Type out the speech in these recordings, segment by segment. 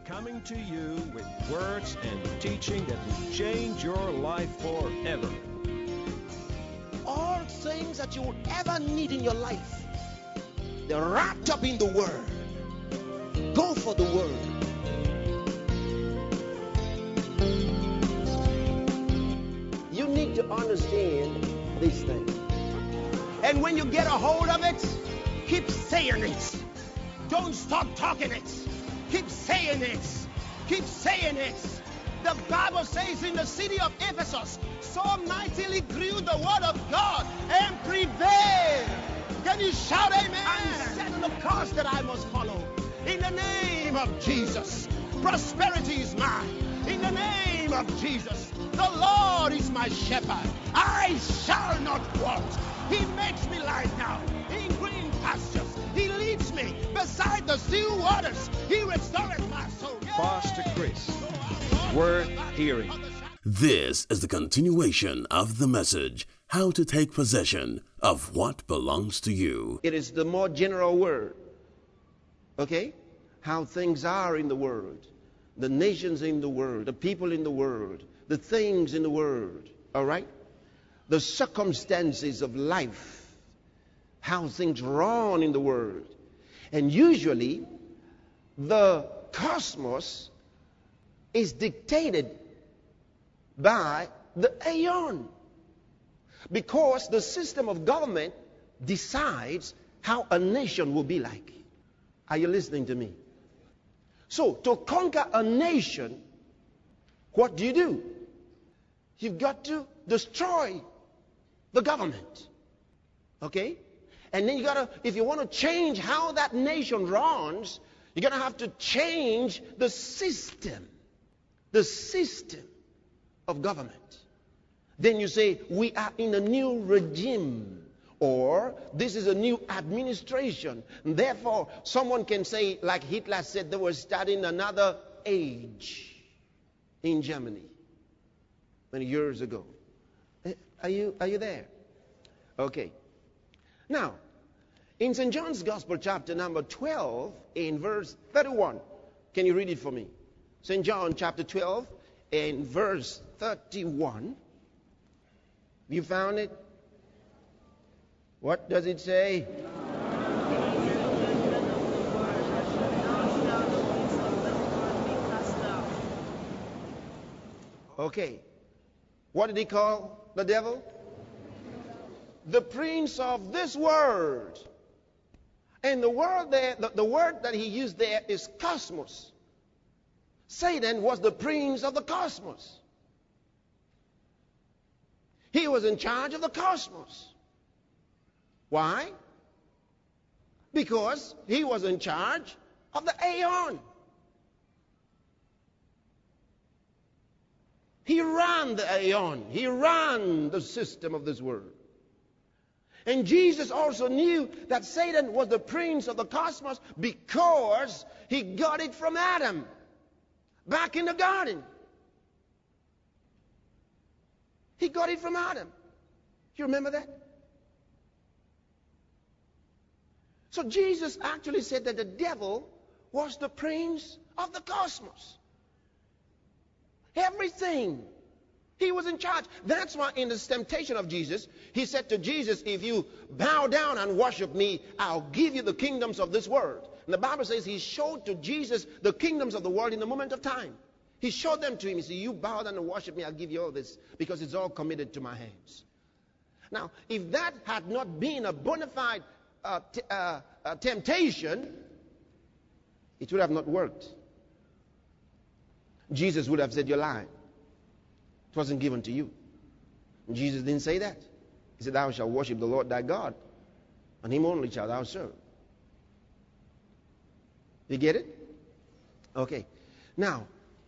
coming to you with words and teaching that will change your life forever. All things that you would ever need in your life, they're wrapped up in the Word. Go for the Word. You need to understand these things. And when you get a hold of it, keep saying it. Don't stop talking it. Keep saying it. Keep saying it. The Bible says in the city of Ephesus, so mightily grew the word of God and prevailed. Can you shout amen? I'm setting the course that I must follow. In the name of Jesus, prosperity is mine. In the name of Jesus, the Lord is my shepherd. I shall not want. He makes me lie down in green pastures. He leads me beside the still waters. He restores my soul. Pastor Chris, worth hearing. This is the continuation of the message, How to Take Possession of What Belongs to You. It is the more general word. Okay? How things are in the world. The nations in the world. The people in the world. The things in the world. All right? The circumstances of life. How things run in the world. And usually, the cosmos is dictated by the aeon. Because the system of government decides how a nation will be like. Are you listening to me? So, to conquer a nation, what do? You've got to destroy the government. Okay? And then you got to, if you want to change how that nation runs, you're going to have to change the system of government. Then you say, we are in a new regime, or this is a new administration. And therefore, someone can say, like Hitler said, they were starting another age in Germany many years ago. Are you there? Okay. Now, in St. John's Gospel, chapter number 12, in verse 31. Can you read it for me? St. John, chapter 12, in verse 31. You found it? What does it say? Okay. What did he call the devil? The prince of this world. And the word there, the word that he used there is cosmos. Satan was the prince of the cosmos. He was in charge of the cosmos. Why? Because he was in charge of the aeon. He ran the aeon. He ran the system of this world. And Jesus also knew that Satan was the prince of the cosmos because he got it from Adam back in the garden. He got it from Adam. You remember that? So Jesus actually said that the devil was the prince of the cosmos. Everything. He was in charge. That's why in the temptation of Jesus, he said to Jesus, if you bow down and worship me, I'll give you the kingdoms of this world. And the Bible says he showed to Jesus the kingdoms of the world in a moment of time. He showed them to him. He said, you bow down and worship me, I'll give you all this because it's all committed to my hands. Now, if that had not been a bona fide temptation, it would have not worked. Jesus would have said, you're lying. It wasn't given to you. And Jesus didn't say that. He said, thou shalt worship the Lord thy God, and him only shalt thou serve. You get it? Okay. Now,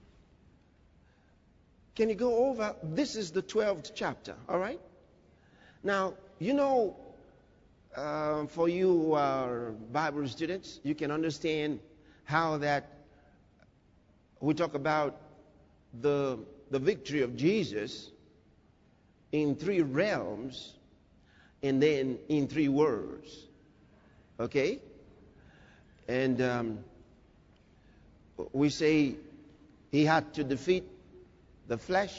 can you go over? This is the 12th chapter, all right? Now, you know, for you who are Bible students, you can understand how that we talk about the victory of Jesus in 3 realms and then in 3 words. Okay? And we say he had to defeat the flesh,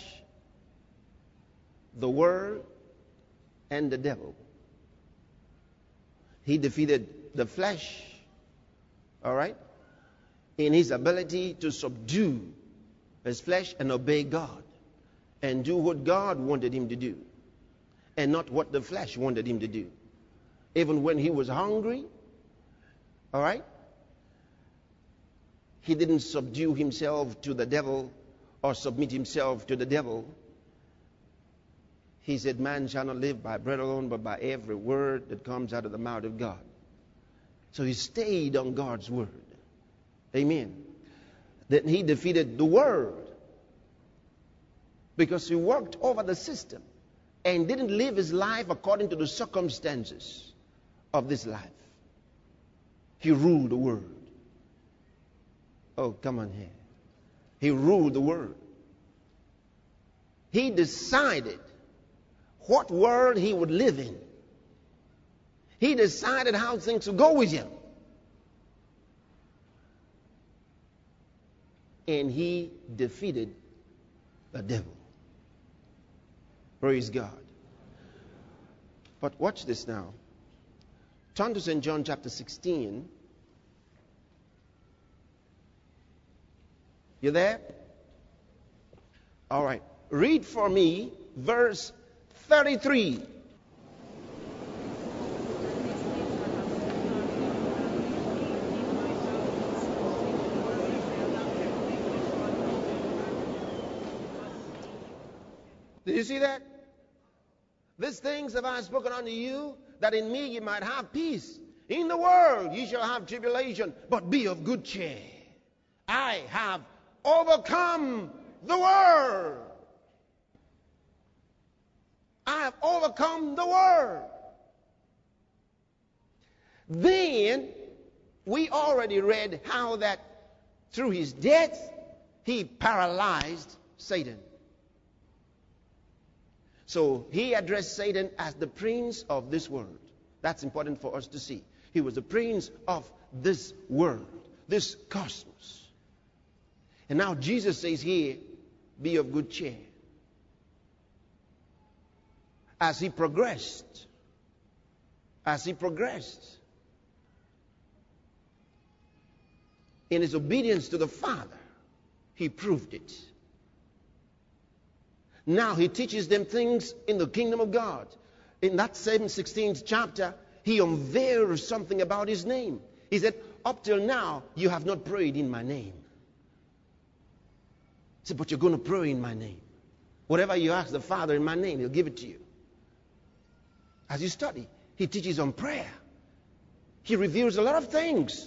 the world, and the devil. He defeated the flesh, all right, in his ability to subdue his flesh and obey God and do what God wanted him to do and not what the flesh wanted him to do. Even when he was hungry, all right, he didn't subdue himself to the devil or submit himself to the devil. He said, man shall not live by bread alone, but by every word that comes out of the mouth of God. So he stayed on God's word. Amen. Then he defeated the world because he worked over the system and didn't live his life according to the circumstances of this life. He ruled the world. Oh, come on here. He ruled the world. He decided what world he would live in. He decided how things would go with him. And he defeated the devil. Praise God. But watch this now. Turn to St. John chapter 16. You there? All right. Read for me verse 33. Did you see that? These things have I spoken unto you, that in me ye might have peace. In the world ye shall have tribulation, but be of good cheer. I have overcome the world. I have overcome the world. Then we already read how that through his death he paralyzed Satan. So he addressed Satan as the prince of this world. That's important for us to see. He was the prince of this world, this cosmos. And now Jesus says here, be of good cheer. As he progressed in his obedience to the Father, he proved it. Now he teaches them things in the kingdom of God. In that same 16th chapter, he unveils something about his name. He said, up till now, you have not prayed in my name. He said, but you're going to pray in my name. Whatever you ask the Father in my name, he'll give it to you. As you study, he teaches on prayer. He reveals a lot of things.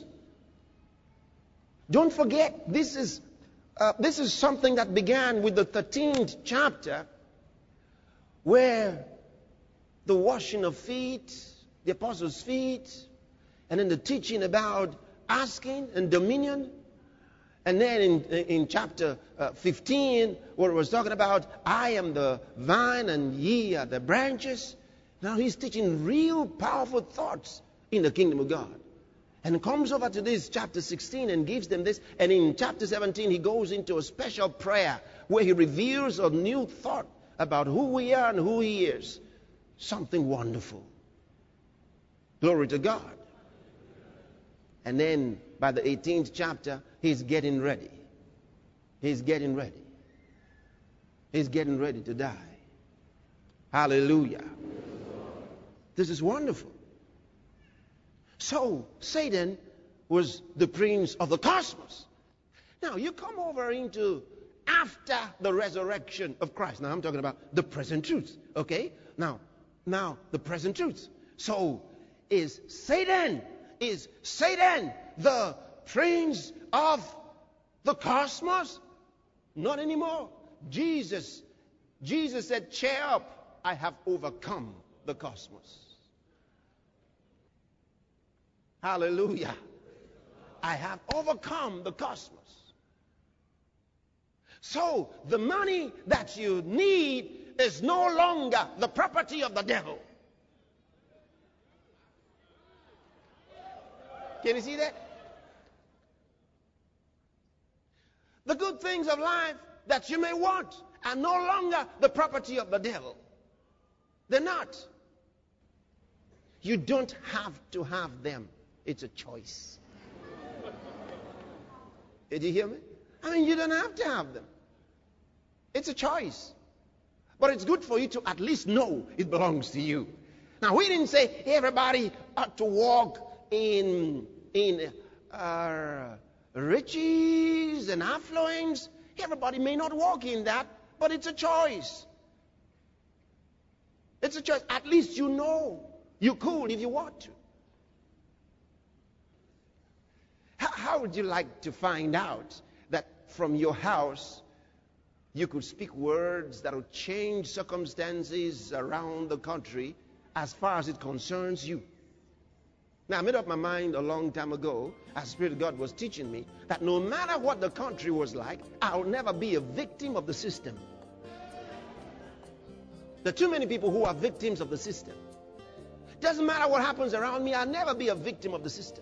Don't forget, this is something that began with the 13th chapter, where the washing of feet, the apostles' feet, and then the teaching about asking and dominion. And then in chapter 15, where it was talking about, I am the vine and ye are the branches. Now he's teaching real powerful thoughts in the kingdom of God. And comes over to this chapter 16 and gives them this. And in chapter 17, he goes into a special prayer where he reveals a new thought about who we are and who he is. Something wonderful. Glory to God. And then by the 18th chapter, he's getting ready. He's getting ready. He's getting ready to die. Hallelujah. This is wonderful. So Satan was the prince of the cosmos. Now you come over into after the resurrection of Christ. Now I'm talking about the present truth. Okay? Now the present truth. So is Satan the prince of the cosmos? Not anymore. Jesus said, cheer up, I have overcome the cosmos. Hallelujah. I have overcome the cosmos. So the money that you need is no longer the property of the devil. Can you see that? The good things of life that you may want are no longer the property of the devil. They're not. You don't have to have them. It's a choice. Did you hear me? I mean, you don't have to have them. It's a choice. But it's good for you to at least know it belongs to you. Now, we didn't say everybody ought to walk in riches and affluence. Everybody may not walk in that, but it's a choice. It's a choice. At least you know. You could if you want to. How would you like to find out that from your house you could speak words that will change circumstances around the country as far as it concerns you? Now, I made up my mind a long time ago, as the Spirit of God was teaching me, that no matter what the country was like, I'll never be a victim of the system. There are too many people who are victims of the system. Doesn't matter what happens around me, I'll never be a victim of the system.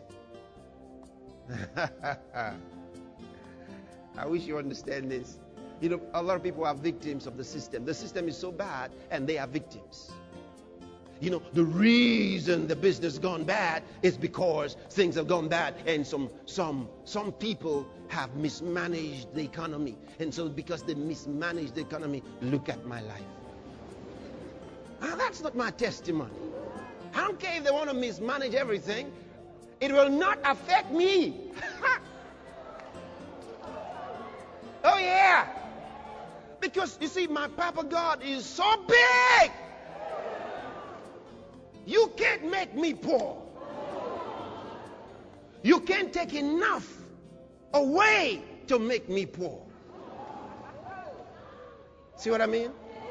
I wish you understand this. You know, a lot of people are victims of the system. The system is so bad, and they are victims. You know, the reason the business gone bad is because things have gone bad, and some people have mismanaged the economy. And so because they mismanaged the economy, look at my life. Now, that's not my testimony. I don't care if they want to mismanage everything. It will not affect me. Oh, yeah. Because, you see, my Papa God is so big. You can't make me poor. You can't take enough away to make me poor. See what I mean?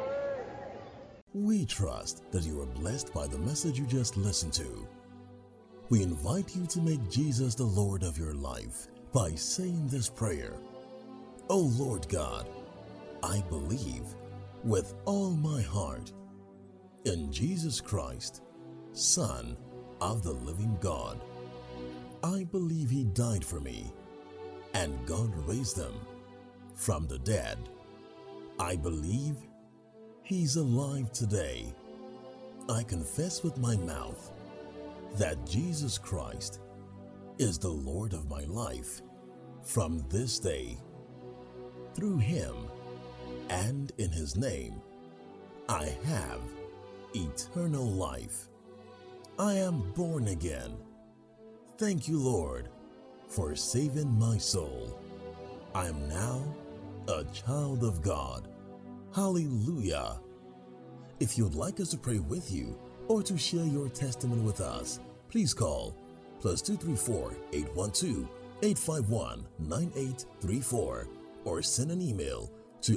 We trust that you are blessed by the message you just listened to. We invite you to make Jesus the Lord of your life by saying this prayer. Oh Lord God, I believe with all my heart in Jesus Christ, Son of the living God. I believe He died for me and God raised Him from the dead. I believe He's alive today. I confess with my mouth that Jesus Christ is the Lord of my life from this day. Through Him and in His name, I have eternal life. I am born again. Thank you, Lord, for saving my soul. I am now a child of God. Hallelujah. If you'd like us to pray with you or to share your testimony with us, please call +234 812 851 9834 or send an email to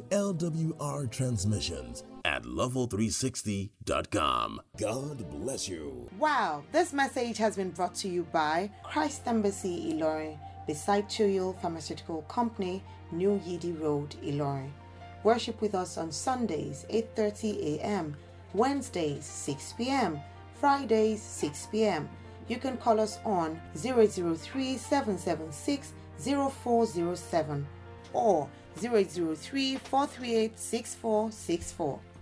lwrtransmissions@level360.com. God bless you. Wow, this message has been brought to you by Christ Embassy Ilorin, beside Chuyil Pharmaceutical Company, New Yidi Road, Ilorin. Worship with us on Sundays, 8:30 a.m., Wednesdays, 6 p.m., Fridays, 6 p.m. You can call us on 003-776-0407 or 003-438-6464.